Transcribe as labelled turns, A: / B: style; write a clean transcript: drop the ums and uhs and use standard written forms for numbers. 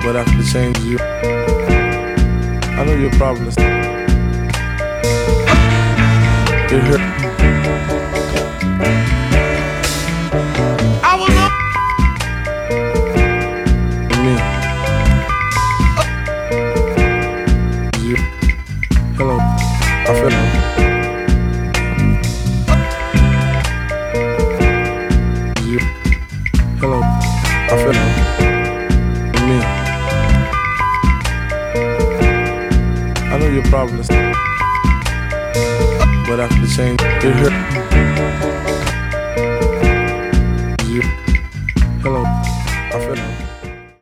A: but I could change you. I know your problems. You're here. I will love me. You. Hello. I feel it. You. Hello. I feel it. Me. I know your problems, but I could change. You're here.